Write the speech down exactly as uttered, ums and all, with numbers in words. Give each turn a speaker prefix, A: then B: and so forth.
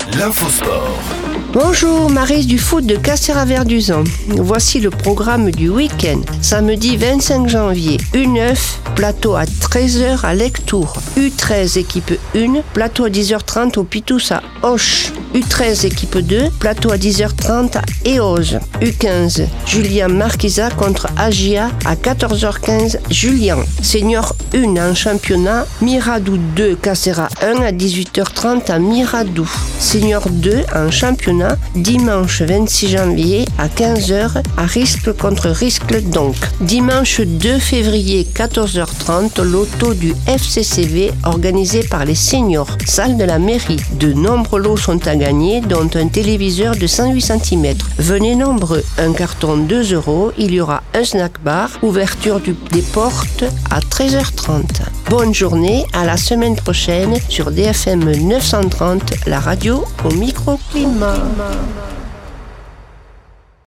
A: l'infosport.
B: Bonjour, Maryse du foot de Castéra-Verduzan. Voici le programme du week-end. Samedi vingt-cinq janvier, U neuf, plateau à treize heures à Lectoure. U treize, équipe un, plateau à dix heures trente au Pitous à Auch. U treize, équipe deux, plateau à dix heures trente à Éoge. U quinze, Julien Marquisa contre Agia à quatorze heures quinze, Julien. Senior un en championnat, Miradou deux, Castéra un à dix-huit heures trente à Miradou. Senior deux en championnat, dimanche vingt-six janvier à quinze heures à Riscle contre Riscle donc. Dimanche deux février quatorze heures trente, loto du F C C V organisé par les seniors, salle de la mairie. De nombreux lots sont à gagner, dont un téléviseur de cent huit centimètres. Venez nombreux, un carton deux euros, il y aura un snack bar, ouverture du, des portes à treize heures trente. Bonne journée, à la semaine prochaine sur D F M neuf cent trente, la radio au microclimat.